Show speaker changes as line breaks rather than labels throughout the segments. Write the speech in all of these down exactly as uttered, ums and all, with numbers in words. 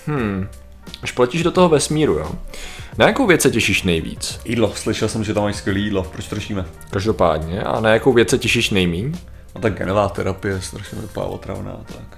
Hmm, až poletíš do toho vesmíru, jo? Na jakou věc se těšíš nejvíc?
Jídlo, slyšel jsem, že tam máš skvělý jídlo, proč to řešíme?
Každopádně, a na jakou věc se těšíš nejmíň?
No tak genová terapie, strašně vypadá otravná, tak.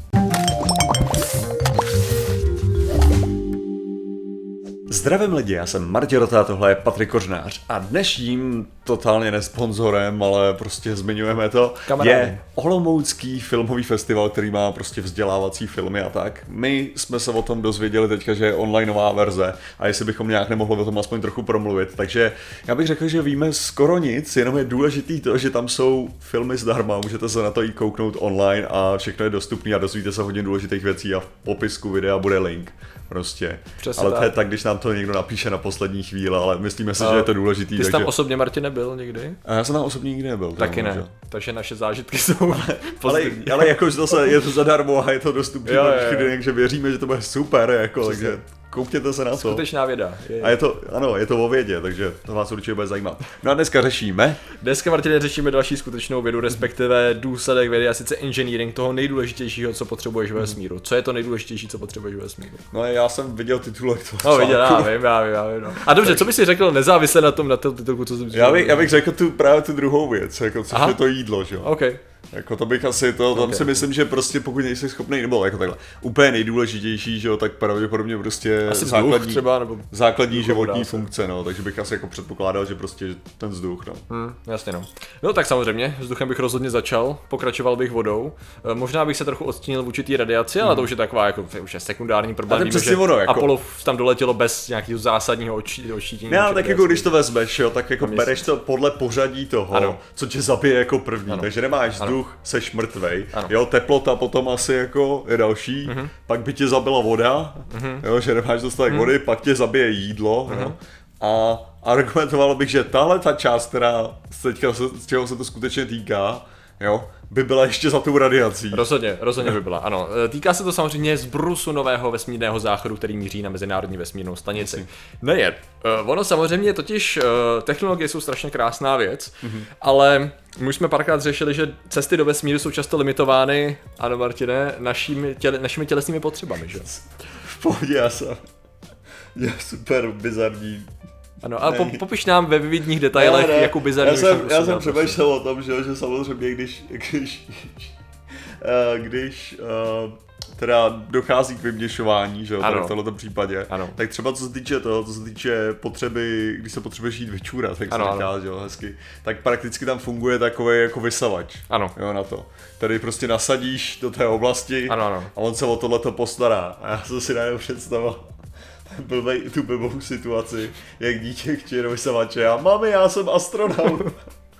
Zdravím lidi, já jsem Martin Rota, tohle je Patrik Kořnář a dnešním totálně nesponzorem, ale prostě zmiňujeme to,
Kamarády.
Je Olomoucký filmový festival, který má prostě vzdělávací filmy a tak. My jsme se o tom dozvěděli teďka, že je onlineová verze a jestli bychom nějak nemohli o tom aspoň trochu promluvit, takže já bych řekl, že víme skoro nic, jenom je důležitý to, že tam jsou filmy zdarma, můžete se na to i kouknout online a všechno je dostupné a dozvíte se hodně důležitých věcí a v popisku videa bude link. Prostě.
Přesně
ale
tak.
to je tak, když nám to někdo napíše na poslední chvíli, ale myslíme si,
A
že je to důležitý.
Ty jsi
takže...
tam osobně, Martin, nebyl někdy?
A já jsem tam osobně nikdy nebyl.
Taky ne,
že?
takže naše zážitky jsou
ale, ale jakož zase je to zadarmo a je to dostupné, takže věříme, že to bude super, jako, takže koukněte se na to.
Skutečná věda. Je.
A je to, ano, je to o vědě, takže to vás určitě bude zajímat. No a dneska řešíme.
Dneska, Martine, řešíme další skutečnou vědu, respektive důsledek vědy, a sice engineering, toho nejdůležitějšího, co potřebuješ ve vesmíru. Co je to nejdůležitější, co potřebuješ ve vesmíru?
No já jsem viděl titulek toho.
No viděl, já vím, já vím, já vím. No. A dobře, co bys si řekl nezávisle na tom, na tom titulku, co jsem
já bych, já bych řekl tu právě tu druhou věc, jako což je to jídlo, že jo.
Okay.
Jako to bych asi, to, tam okay. si myslím, že prostě pokud nejsi schopný, nebo jako takhle, úplně nejdůležitější, že jo, tak pravděpodobně prostě
asi
základní,
třeba, nebo
základní životní funkce, no, takže bych asi jako předpokládal, že prostě ten vzduch, no.
Hmm, jasně no. No tak samozřejmě, vzduchem bych rozhodně začal, pokračoval bych vodou, možná bych se trochu odstínil v určitý radiaci, hmm. ale to už je taková jako už je sekundární problém, víme, že
vodo, jako...
Apollo tam doletělo bez nějakého zásadního odštítění.
Ne, ale tak jako když to vezmeš, jo, tak jako bereš to podle pořadí toho, ano. co tě zabije jako první, ano. takže nemáš vzduch, ano. seš mrtvej, ano. jo, teplota potom asi jako je další, uh-huh. pak by tě zabila voda, uh-huh. jo, že nemáš dostatek uh-huh. vody, pak tě zabije jídlo, uh-huh. jo, a argumentoval bych, že tahle ta část, která teďka se, z čeho se to skutečně týká, jo, by byla ještě za tou radiací.
Rozhodně, rozhodně by byla, ano. Týká se to samozřejmě zbrusu nového vesmírného záchodu, který míří na Mezinárodní vesmírnou stanici. Nejen. Ono samozřejmě totiž, technologie jsou strašně krásná věc, mm-hmm. ale my už jsme párkrát řešili, že cesty do vesmíru jsou často limitovány, ano Martine, našimi, těle, našimi tělesnými potřebami, že?
V pohodě, já jsem, já super bizarní.
Ano, ale po, popiš nám ve vividních detailech, ne, ne. jakou bizarní.
Já jsem, já jsem přemýšlel o tom, že, že samozřejmě, když, když, když uh, teda dochází k vyměšování, že jo, v tomto případě, ano. tak třeba co se týče toho, co se týče potřeby, když se potřebuješ jít vyčůrat, tak se říká, že jo, hezky, tak prakticky tam funguje takový jako vysavač,
ano.
jo, na to. Tady prostě nasadíš do té oblasti
ano, ano.
a on se o tohleto postará. A já jsem si najednou představoval blbej, tu blbou situaci, jak dítě chtěje do vysavače a mami, já jsem astronaut.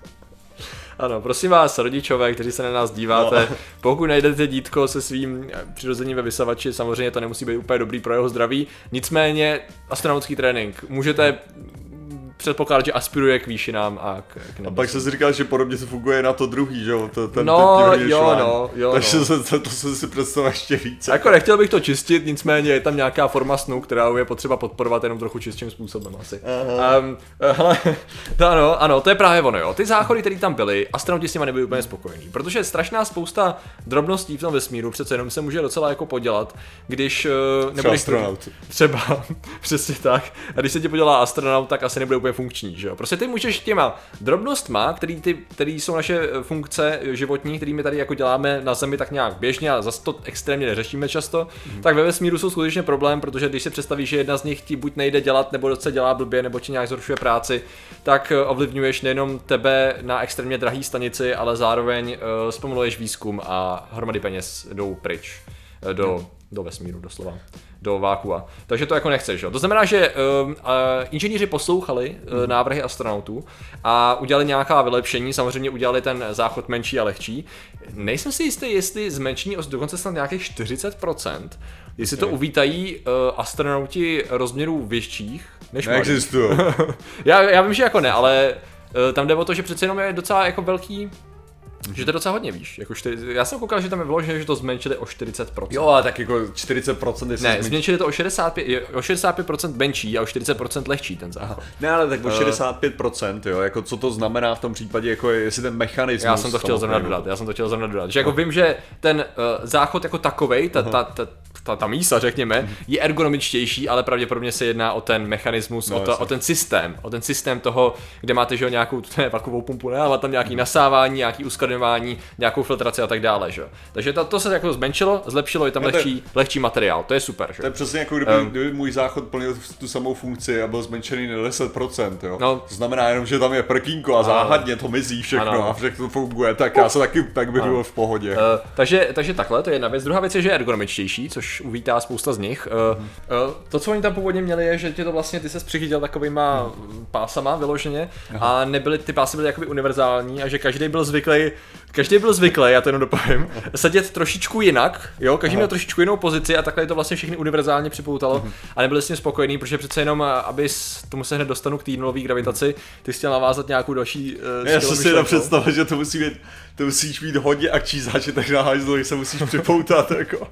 Ano, prosím vás, rodičové, kteří se na nás díváte, no. pokud najdete dítko se svým přirozením ve vysavači, samozřejmě to nemusí být úplně dobrý pro jeho zdraví, nicméně astronautický trénink, můžete předpokládat, že aspiruje k výšinám a k, k
A pak jsem si říkal, že podobně to funguje na to druhý, že jo? Ten,
no,
ten
jo, no, jo,
Takže
no.
se, to, to jsem si představil ještě víc.
Jako nechtěl bych to čistit, nicméně je tam nějaká forma snu, která je potřeba podporovat jenom trochu čistším způsobem asi. Um, hele, to ano, ano, to je právě ono, jo. Ty záchody, které tam byly, astronauti s nimi nebyli úplně spokojení, protože strašná spousta drobností v tom vesmíru přece jenom se může docela jako podělat, když
třeba astronaut.
Třeba, přesně tak. A když se ti podělá astronaut, tak asi nebude úplně funkční, že jo. Prostě ty můžeš těma drobnostma, který, ty, který jsou naše funkce životní, kterými tady jako děláme na Zemi tak nějak běžně a zase to extrémně neřešíme často, mm. tak ve vesmíru jsou skutečně problém, protože když si představíš, že jedna z nich ti buď nejde dělat, nebo se dělá blbě, nebo ti nějak zhoršuje práci, tak ovlivňuješ nejenom tebe na extrémně drahý stanici, ale zároveň uh, zpomaluješ výzkum a hromady peněz jdou pryč do, mm. do vesmíru doslova. Do vákua. Takže to jako nechceš, jo. To znamená, že uh, uh, inženýři poslouchali uh, mm. návrhy astronautů a udělali nějaká vylepšení, samozřejmě udělali ten záchod menší a lehčí. Nejsem si jistý, jestli zmenšení o dokonce snad nějakých čtyřicet procent, jestli to uvítají uh, astronauti rozměrů větších než malých.
Neexistují.
já, já vím, že jako ne, ale uh, tam jde o to, že přece jenom je docela jako velký. Že to docela hodně víš, jako čtyři, já jsem koukal, že tam je vyložené, že to zmenšili o čtyřicet procent.
Jo, ale tak jako čtyřicet procent je
Ne, zmenšili, zmenšili to o šedesát pět, o šedesát pět procent menší a o čtyřicet procent lehčí ten záchod.
Ne, ale tak o šedesát pět procent, jo, jako co to znamená v tom případě, jako jestli ten mechanismus.
Já jsem to chtěl zrovna dodat, já jsem to chtěl zrovna dodat, že jako vím, že ten uh, záchod jako takovej, ta, ta, ta, ta, ta mísa, řekněme, je ergonomičtější, ale pravděpodobně se jedná o ten mechanismus, no, o, to, o ten systém, o ten systém toho, kde máte, že jo, nějakou ne, vakuovou pumpu, ne, ale tam nějaký nasávání, nějaký uskladňování, nějakou filtraci a tak dále, že jo. Takže to, to se jako zmenšilo, zlepšilo, je tam no, lehčí, lehčí materiál, to je super, že jo.
To je přesně jako kdyby, um, kdyby můj záchod plnil tu samou funkci a byl zmenšený na deset procent, jo. No, to znamená jenom, že tam je prkínko a záhadně to mizí všechno ano. a všechno to funguje, tak já se taky tak bych byl v pohodě. Uh,
takže, takže takhle, to je jedna věc. Druhá věc je, že je ergonomičtější, což uvítá spousta z nich. Uh, uh, to, co oni tam původně měli, je, že tě to vlastně, ty ses přichytil takovýma hmm. pásama vyloženě Aha. a nebyly, ty pásy byly jakoby univerzální a že každý byl zvyklý, každý byl zvyklý, já to jenom dopovím, sedět trošičku jinak, jo, každý Aha. měl trošičku jinou pozici a takhle to vlastně všechny univerzálně připoutalo hmm. a nebyli s tím spokojení, protože přece jenom, abys, tomu se hned dostanu k té nulové gravitaci, ty jsi chtěl navázat nějakou další uh,
Já jsem si jenom představil, že to musí být, to musíš mít hodně akčí zážitek na hajzlu, když se musíš připoutat, jako.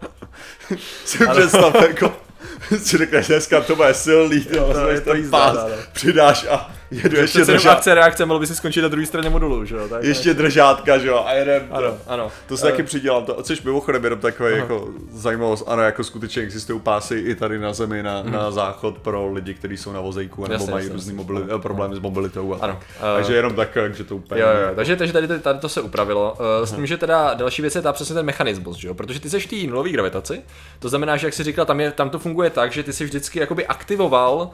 Si představ, jako, si řekneš, dneska to bude silný, ty vlastně ten pás přidáš a jedu ještě
držátka. Akce reakce, mohlo by si skončit na druhé straně modulu, že jo? Tak,
ještě držátka, že jo, a jedem.
Ano, ano.
To se uh, taky přidělám, to, což mimochodem jenom takový jako zajímavost, ano, jako skutečně existují pásy i tady na zemi, na, mm. na záchod pro lidi, kteří jsou na vozejku, nebo jasně, mají jasně, různý mobili, ano. problémy s mobilitou. A ano. Uh, takže jenom tak, že to úplně...
Jo, jo, takže, takže tady, tady to se upravilo. Uh, s tím, že teda další věc je ta přesně ten mechanismus, že jo? Protože ty seš v té nulové gravitaci, to znamená, že jak jsi říkal, tam, je, tam to funguje tak, že ty jsi vždycky jakoby aktivoval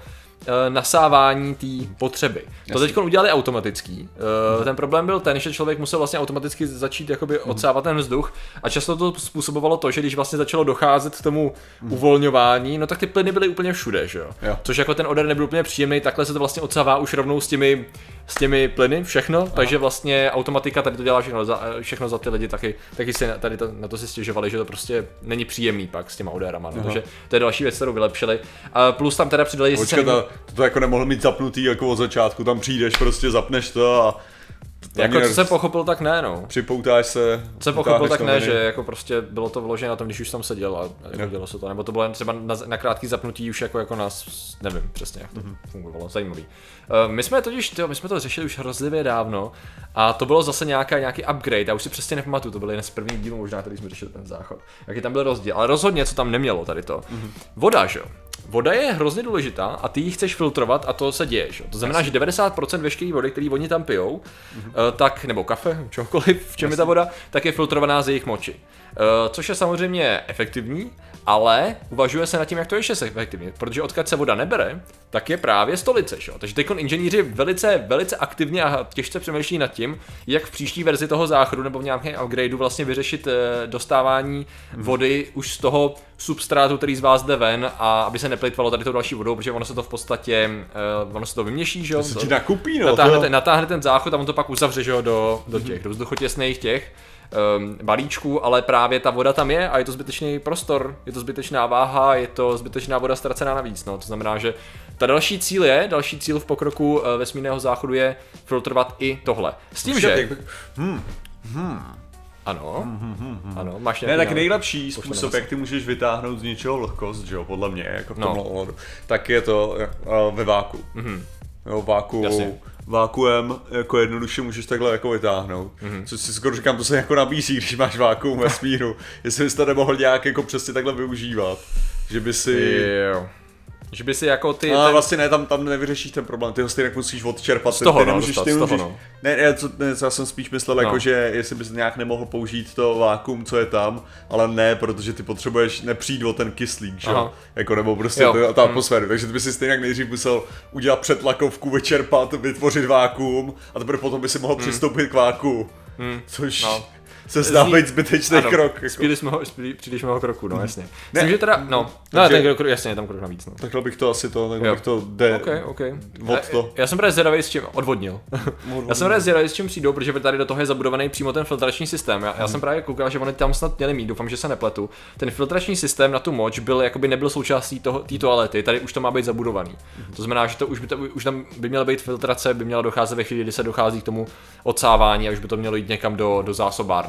nasávání té potřeby. Jasně. To teď udělali automatický. Hmm. Ten problém byl ten, že člověk musel vlastně automaticky začít jakoby hmm. odsávat ten vzduch a často to způsobovalo to, že když vlastně začalo docházet k tomu hmm. uvolňování, no tak ty plyny byly úplně všude, že jo. jo. Což jako ten odér nebyl úplně příjemný, takhle se to vlastně odsává už rovnou s těmi s těmi plyny, všechno, Aha. takže vlastně automatika tady to dělá všechno za, všechno za ty lidi, taky, taky si tady to, na to si stěžovali, že to prostě není příjemný pak s těma odérama, no, takže to je další věc, kterou vylepšili. A plus tam teda přidali,
jestli Počkej, se... to, to jako nemohl mít zapnutý jako od začátku, tam přijdeš, prostě zapneš to a...
Jako co jsem pochopil, tak ne, no.
Připoutáš se.
Co jsem pochopil, tak ne, že jako prostě bylo to vložené na tom, když už tam seděl a jako dělo se to, nebo to bylo jen třeba na, na krátký zapnutí už jako, jako nás, nevím přesně jak to mm-hmm. fungovalo, zajímavý. Uh, my jsme totiž, tyjo, my jsme to řešili už hrozlivě dávno a to bylo zase nějaká, nějaký upgrade, já už si přesně nepamatuju, to byl jeden z prvních dílů možná, který jsme řešili ten záchod. Jaký tam byl rozdíl, ale rozhodně co tam nemělo tady to. Mm-hmm. Voda, že jo. Voda je hrozně důležitá a ty ji chceš filtrovat a to se děje, že? To znamená, že devadesát procent veškeré vody, které oni tam pijou, mm-hmm. tak, nebo kafe, čokoliv, v čem je ta voda, tak je filtrovaná z jejich moči. Což je samozřejmě efektivní, ale uvažuje se nad tím, jak to ještě efektivně, protože odkud se voda nebere, tak je právě stolice, že? Takže teď inženýři velice, velice aktivně a těžce přemýšlí nad tím, jak v příští verzi toho záchodu nebo v nějakém upgradeu vlastně vyřešit dostávání vody už z toho substrátu, který z vás jde ven, a aby se neplýtvalo tady tou další vodou, protože ono se to v podstatě, uh, ono se to vyměší, že jo?
To se ti nakupí, no.
Natáhne, ten, natáhne ten záchod a on to pak uzavře, že jo, do, do těch, do vzduchotěsných těch um, balíčků, ale právě ta voda tam je a je to zbytečný prostor, je to zbytečná váha, je to zbytečná voda ztracená navíc, no. To znamená, že ta další cíl je, další cíl v pokroku uh, vesmírného záchodu je filtrovat i tohle. S tím, že...
Hmm. Hmm.
Ano, hmm, hmm, hmm. ano, máš
nějaký... Ne, tak nejlepší způsob, jak ty můžeš vytáhnout z něčeho vlhkost, že jo, podle mě, jako v tomhle no. ohledu, tak je to uh, ve váku. Mm-hmm. Jo, váku, vákuem jako jednoduše můžeš takhle jako vytáhnout. Mm-hmm. Což si skoro říkám, to se jako nabízí, když máš vákuum ve smíru. Jestli bys to nemohl nějak jako přesně takhle využívat. Že by si...
Jo. Že by si jako ty...
No, ten... vlastně ne, tam, tam nevyřešíš ten problém, ty ho stejně musíš odčerpat.
Z toho,
ty
no,
nemůžeš,
dostat,
ty
z toho,
můžeš...
no.
Ne, ne, co, ne, já jsem spíš myslel, no. jako, že jestli bys nějak nemohl použít to vákuum, co je tam, ale ne, protože ty potřebuješ nepřijít o ten kyslík, že jo? Jako nebo prostě to, ta atmosféru, hmm. takže ty by si stejně nejdřív musel udělat přetlakovku, vyčerpat, vytvořit vákuum a teprve potom by si mohl hmm. přistoupit k váku, hmm. což... No. se zdá být zbytečný ano, krok. Jako.
Spíli jsme ho, spíli, příliš mnoho kroků, no jasně. Ne, Myslím, že teda, no, no ten krok, jasně, je tam krok navíc, no.
Takhle bych to asi to, takhle jo. bych to jde
okay, okay.
od to.
Já jsem právě zvědavý s čím, odvodnil. já jsem právě zvědavý s čím přijdou, protože tady do toho je zabudovaný přímo ten filtrační systém. Já, já hmm. jsem právě koukal, že oni tam snad měli mít, doufám, že se nepletu. Ten filtrační systém na tu moč byl, jakoby nebyl součástí toho, té toalety, tady už to má být zabudovaný. Hmm. To znamená, že to už by, to, už tam by měla být filtrace, by měla docházet ve chvíli, kdy se dochází k tomu odsávání a už by to mělo jít někam do, do zásobárny.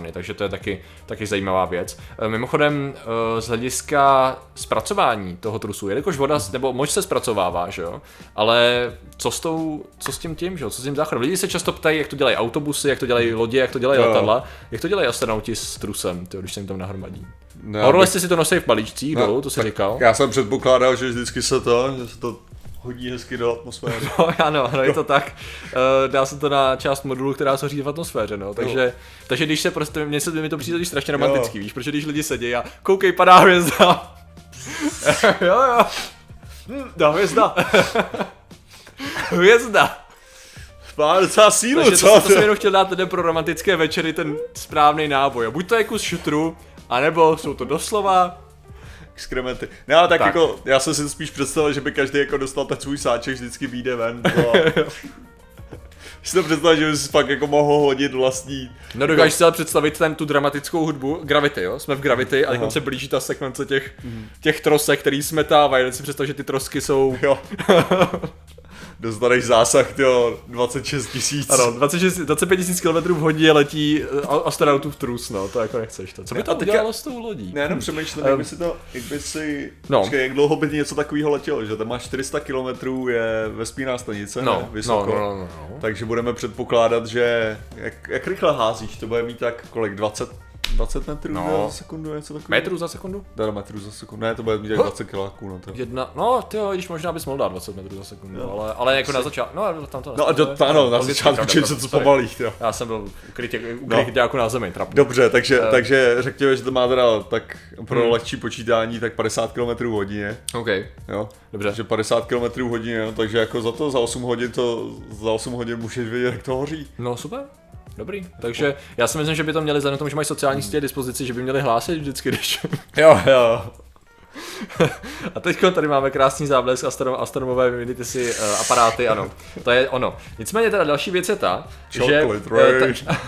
továrny, takže to je taky, taky zajímavá věc. Mimochodem z hlediska zpracování toho trusu, jelikož voda nebo moč se zpracovává, že jo, ale co s, tou, co s tím tím, že jo, co s tím záchodem? Lidi se často ptají, jak to dělají autobusy, jak to dělají lodě, jak to dělají
jo.
letadla, jak to dělají astronauti s trusem, tyjo, když se jim tam nahromadí. Horole jste si to nosí v balíčcích no, dolů, to si říkal.
Já jsem předpokládal, že vždycky se to, že se to hodí hezky do atmosféry.
No ano, no je to tak. Uh, dá se to na část modulu, která se hoří v atmosféře, no. Takže, takže když se prostě, mně se mi to přijde strašně romantický, jo. Víš, protože když lidi sedí a koukej, padá hvězda. jo, jo. Hm, dá hvězda. hvězda.
Má docela sílu,
takže
co?
To, to jsem jenom chtěl dát ten pro romantické večery ten správný náboj. Buď to je kus šutru, anebo jsou to doslova
exkrementy. No ale tak, tak jako, já jsem si spíš představil, že by každý jako dostal ten svůj sáček, vždycky vyjde ven. Si to představil, že by si pak jako mohl hodit vlastní.
No dokážeš si ale představit ten, tu dramatickou hudbu, Gravity, jo? Jsme v Gravity a teď se blíží ta sekvence těch, mm. těch trosek, který smetávají, si představ, že ty trosky jsou...
Jo. Dostaneš zásah, tyjo, dvacet šest tisíc.
Ano, dvacet šest, dvacet pět tisíc kilometrů v hodině letí astronautů v trus, no, to jako nechceš to. Co by to ne, udělalo s tou lodí?
Ne, jenom přemýšlím, jak by si to, jak by si, no. Počkej, jak dlouho by ti něco takového letělo, že tam máš čtyři sta kilometrů, je vesmírná stanice,
no,
ne, vysoko,
no, no, no, no.
Takže budeme předpokládat, že, jak, jak rychle házíš, to bude mít tak kolik, dvacet dvacet metrů no. za sekundu, něco takového?
Metrů za sekundu?
Dá metrů za sekundu, ne, to bude mít jak dvacet kiláků, no to.
Jedna, no tyjo, když možná bys mohl dát dvacet metrů za sekundu, no. ale, ale jako na začátku, no tam to
No a do, ano, na začátku, čím se to zpomalí, jo.
Já jsem byl ukrytě, ukrytě no. jako na zemi, trapný.
Dobře, takže, uh, takže řekněme, že to má teda tak pro hmm. lehčí počítání tak padesát kilometrů hodině.
OK.
Jo.
Dobře.
Takže padesát kilometrů hodině, jo, takže jako za to, za osm hodin to, za osm hodin můžeš vidět, jak to hoří.
No super. Dobrý, takže já si myslím, že by to měli vzhledem tomu, že mají sociální sítě dispozici, že by měli hlásit vždycky, když...
Jo, jo.
A teď tady máme krásný záblesk astrom, astronomové vyměníte si uh, aparáty, ano, to je ono. Nicméně teda další věc je ta,
Chocolate
že... Ta,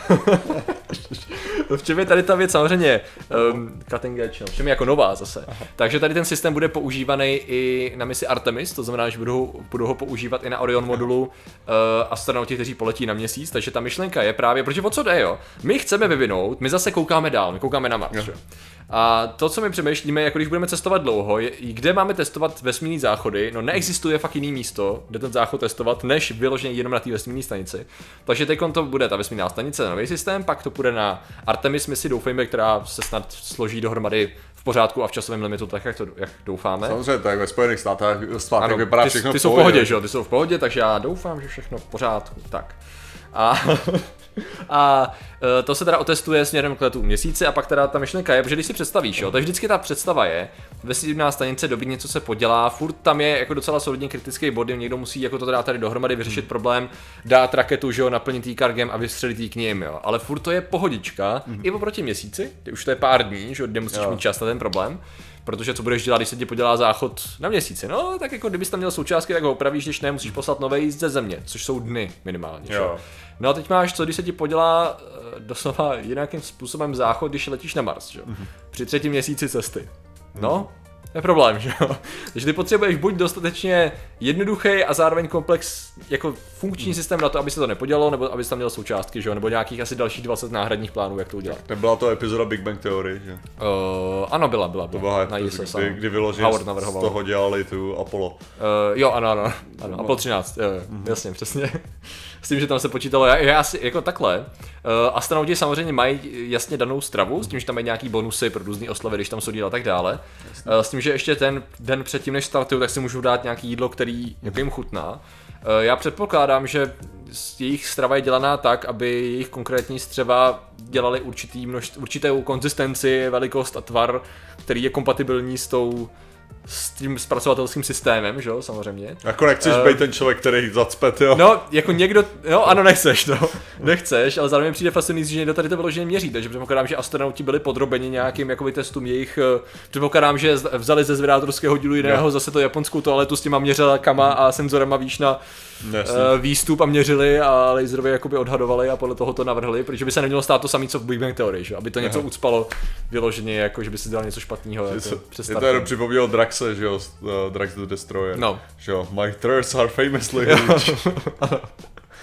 v čem je tady ta věc samozřejmě um, cutting edge, no, v čem je jako nová zase. Aha. Takže tady ten systém bude používaný i na misi Artemis, to znamená, že budou, budou ho používat i na Orion modulu uh, astronauti, kteří poletí na měsíc, takže ta myšlenka je právě, protože o co jde, jo? My chceme vyvinout, my zase koukáme dál, my koukáme na Mars, jo. A to, co my přemýšlíme, jako když budeme cestovat dlouho, je, kde máme testovat vesmírné záchody, no neexistuje fakt jiný místo, kde ten záchod testovat, než vyloženě jenom na té vesmírné stanici. Takže teď to bude ta vesmírná stanice, nový systém, pak to půjde na Artemis misi, doufejme, která se snad složí dohromady v pořádku a v časovém limitu, tak jak to jak doufáme.
Samozřejmě, tak ve Spojených státech, státech vypadá
ty,
všechno
ty
v
jsou v pohodě, že jo, ty jsou v pohodě, takže já doufám, že všechno v pořádku, tak. A, a to se teda otestuje směrem k letu měsíci a pak teda ta myšlenka je, protože když si představíš, jo, tak vždycky ta představa je, vesmírná stanice dobít něco se podělá, furt tam je jako docela solidní kritický bod, někdo musí jako to dát tady dohromady, vyřešit hmm. problém, dát raketu, že jo, naplnit jí kargem a vystřelit jí k ním, jo, ale furt to je pohodička, hmm. i oproti měsíci, už to je pár dní, že jo, kde musíš jo. mít čas na ten problém. Protože co budeš dělat, když se ti podělá záchod na měsíci? No, tak jako kdybys tam měl součástky, tak ho opravíš, když ne, musíš poslat nové jízd ze země, což jsou dny minimálně. Jo. No a teď máš, co když se ti podělá doslova jinakým způsobem záchod, když letíš na Mars, že? Mm-hmm. Při třetím měsíci cesty. No, to je problém, že jo? Takže ty potřebuješ buď dostatečně jednoduchý a zároveň komplex, jako funkční systém na to, aby se to nepodělalo, nebo aby tam měl součástky, že jo? Nebo nějakých asi dalších dvacet náhradních plánů, jak to udělat.
Nebyla to epizoda Big Bang Theory, že?
Uh, ano, byla, byla.
To byla
na
epizoda, kdy, kdy vyloženě z toho dělali tu Apollo. Uh,
jo, ano, ano, ano, Apollo třináct, jo, jo, mm-hmm. jasně, přesně. S tím, že tam se počítalo, já, já asi jako takhle. Uh, astronauti samozřejmě mají jasně danou stravu, s tím, že tam mají nějaký bonusy pro různý oslavy, když tam jsou a tak dále. Uh, s tím, že ještě ten den předtím, než startují, tak si můžou dát nějaký jídlo, který jako jim chutná. Uh, já předpokládám, že jejich strava je dělaná tak, aby jejich konkrétní střeva dělaly určitý množství, určitou konzistenci, velikost a tvar, který je kompatibilní s tou s tím zpracovatelským systémem, že jo, samozřejmě.
Jako nechceš uh, být ten člověk, který zacpe, jo?
No, jako někdo, no ano, nechceš, no, nechceš, ale zároveň přijde fascinující, že někdo tady to vyloženě měří, takže předpokládám, že astronauti byli podrobeni nějakým jakoby testům jejich, předpokládám, že vzali ze zvědátorského dílu jiného no. zase to japonskou toaletu s těma měřelkama a senzorama, víš, na uh, výstup a měřili a laserově jakoby odhadovali a podle toho to navrhli, protože by se nemělo stát to samé, co v Big Bang Theory, že? Aby to něco Aha. ucpalo vyloženě, jako že by si dělal něco špatného.
Je to jenom připomněl Draxe, že jo, uh, Drax the Destroyer,
no.
že jo, my thirsts are famously huge.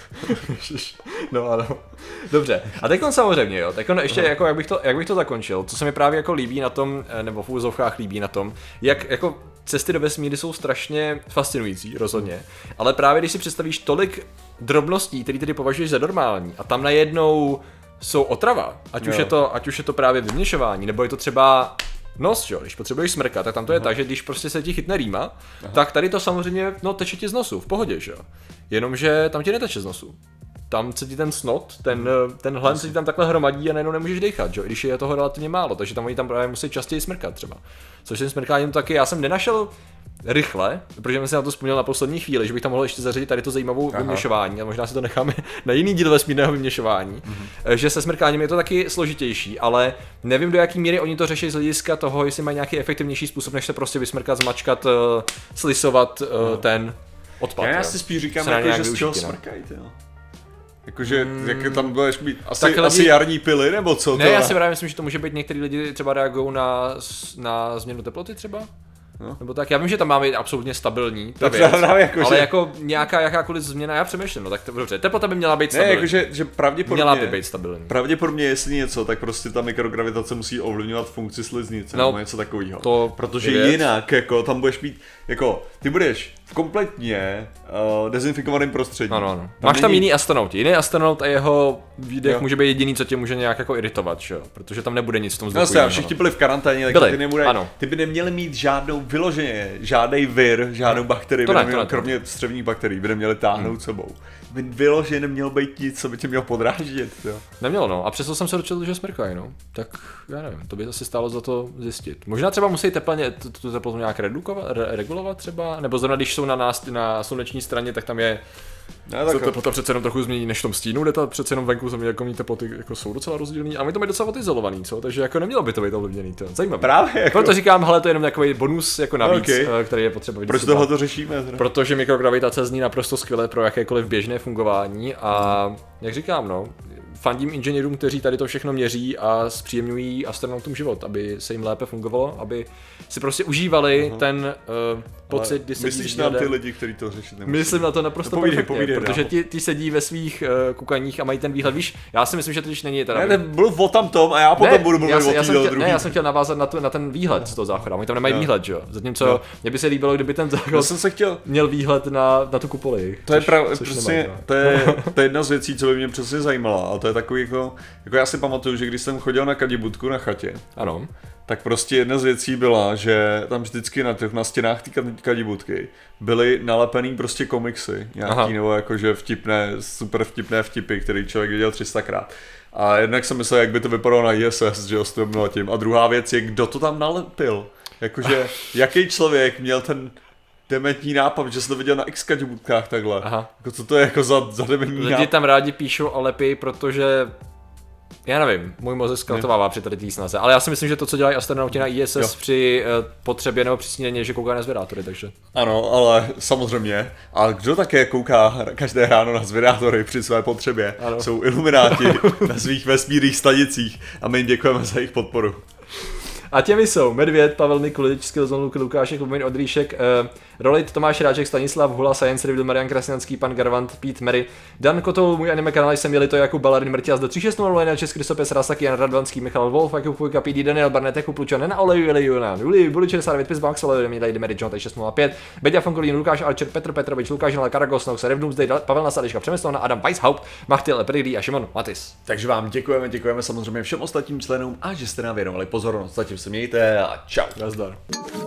No ano. Dobře. A teď samozřejmě, jo. Teď ještě uh-huh. jako jak bych to jak bych to zakončil. Co se mi právě jako líbí na tom, nebo v úzovkách líbí na tom, jak jako cesty do vesmíru jsou strašně fascinující, rozhodně. Ale právě když si představíš tolik drobností, které tedy považuješ za normální, a tam najednou jsou otrava, ať už, je to, ať už je to právě vyměšování, nebo je to třeba nos, jo, když potřebuješ smrkat, tak tam to je Aha. tak, že když prostě se ti chytne rýma, Aha. tak tady to samozřejmě, no, teče ti z nosu, v pohodě, že jo. Jenomže tam ti neteče z nosu. Tam se ti ten snot, ten, ten hlen se ti tam takhle hromadí a najednou nemůžeš dechat, že? Když je toho relativně málo, takže tam oni tam právě musí častěji smrkat třeba. Což tím smrkáním taky, já jsem nenašel rychle, protože jsem si na to vzpomněl na poslední chvíli, že bych tam mohl ještě zařadit tady to zajímavou Aha. vyměšování a možná si to necháme na jiný díl vesmírného vyměšování, mm-hmm. že se smrkáním je to taky složitější, ale nevím, do jaký míry oni to řeší z hlediska toho, jestli mají nějaký efektivnější způsob, než se prostě vysmrkat, zmačkat, slisovat uh, ten odpad.
Já, já si spíš říkám, jako, že z čeho smrkají, jo. Jakože, hmm. jak tam budeš mít, asi, lidi... asi jarní pily, nebo co?
Ne, to? Já si právě myslím, že to může být, některý lidi třeba reagují na, na změnu teploty třeba. No. Nebo tak, já vím, že tam máme absolutně stabilní ta věc, jako, ale že... jako nějaká jakákoliv změna, já přemýšlím, no tak to, dobře, teplota by měla být stabilní.
Ne, jakože, že pravděpodobně,
měla by být stabilní.
Pravděpodobně, jestli něco, tak prostě ta mikrogravitace musí ovlivňovat funkci sliznice, no, nebo něco takového. To protože je jinak, jako tam budeš mít, jako ty budeš v kompletně uh, dezinfikovaném prostředí.
Ano, ano. Tam Máš tam není... jiný astronaut, jiný astronaut a jeho výdech jo. může být jediný, co tě může nějak jako iritovat, že jo? Protože tam nebude nic v tom vzduchu.
No, všichni byli v karanténě, tak ty, nebude, ty by neměli mít žádnou vyloženě, žádný vir, žádnou bakterii, by ne, neměli, ne, kromě to. střevních bakterií, by neměli táhnout hmm. sebou. By vyloženě nemělo být nic, co by tě mělo podráždět. Jo.
Nemělo, no. A přesto jsem se dočetl, že smrkají, no. Tak já nevím, to by asi stálo za to zjistit. Možná třeba musí teplně, tu teplotu nějak redukovat, re, regulovat třeba, nebo zrovna když jsou na nás, na sluneční straně, tak tam je Ne, tak to, to přece jenom trochu změní než v tom stínu, kde to přece jenom venku jako teploty jako jsou docela rozdílný a my to mají docela odizolovaný, co? Takže jako nemělo by to být ovlivněný, to zajímavé.
Právě jako.
Proto říkám, hele, to je jenom takový bonus jako navíc, okay. který je potřeba vidět.
Proč tohle to řešíme? Teda?
Protože mikrogravitace zní naprosto skvěle pro jakékoliv běžné fungování a jak říkám, no, fandím inženýrům, kteří tady to všechno měří a zpříjemňují astronautům život, aby se jim lépe fungovalo, aby si prostě užívali uh-huh. ten uh, pocit, kdy se
myslíš na ty lidi, kteří to řešit nemusí?
Myslím na to naprosto no, povídej, perfektně, povídej, protože ti, ti sedí ve svých uh, kukaních a mají ten výhled, víš, já si myslím, že to když není teda...
Ne, ne, mluv o tam tom a já potom ne, budu mluvit o
tom druhý. Ne, já jsem chtěl navázat na, tu, na ten výhled z toho záchoda, oni tam nemají no. výhled, že jo, zatímco no. mě by se líbilo, kdyby ten záchod
jsem se chtěl...
měl výhled na, na tu kupoli.
To je právě, přesně, to je, to je jedna z věcí, co by mě přesně zajímala a to je takový jako, jako já si pamatuju, že když jsem chodil na kadibutku na chatě,
ano.
tak prostě jedna z věcí byla, že tam vždycky na, těch, na stěnách té kadibutky byly nalepený prostě komiksy, nějaký Aha. nebo jakože vtipné, super vtipné vtipy, který člověk viděl tři sta krát. A jednak jsem myslel, jak by to vypadalo na I S S, že jo, s tím. A druhá věc je, kdo to tam nalepil. Jakože, jaký člověk měl ten dementní nápad, že jsi to viděl na X kadibutkách takhle. Aha. Jako co to je jako za, za dementní nápad?
Lidi tam rádi píšou a lepí, protože já nevím, můj mozek zkratovává při tady té snaze, ale já si myslím, že to, co dělají astronauti na I S S jo. při uh, potřebě nebo při snídaní, že kouká na zvědátory, takže.
Ano, ale samozřejmě. A kdo také kouká každé ráno na zvědátory při své potřebě? Ano. Jsou ilumináti na svých vesmírných stanicích a my jim děkujeme za jejich podporu.
A těmi jsou Medvěd, Pavel Mikulič, Skillzone, Lukášek, Lubomin Odříšek, uh, Rolit, Tomáš Ráček, Stanislav Hula, Science Review, Marian Krasňanský, Pan Garvant, Pete Mary, Dan Kotou, můj anime kanál jsem měli to Jakub Balarin, Mrtěz do tři šest nula, Lena Česk, Kristopes, Rasaki, Jan Radvanský, Michal Wolf, Jakub Půjka, P D, Daniel Barnett, Jakub Lučan, Nena Oleju, Jeli Julian, Juli, Bulič šedesát devět, Pis Banks, Oleju, Demi, Lady Mary, John, šest nula pět, Beďa Fonkolín, Lukáš Alčer, Petr Petrovič, Lukáš Nala, Karagos, Nox, Revnum, zde Pavel Nasadečka, Přemyslovna, Adam Weishaupt, Machtil, Pedigrí a Šimon Matis.
Takže vám děkujeme, děkujeme samozřejmě všem ostatním členům a že jste nám věnovali pozornost. Zatím se mějte a čau.
Nazdar.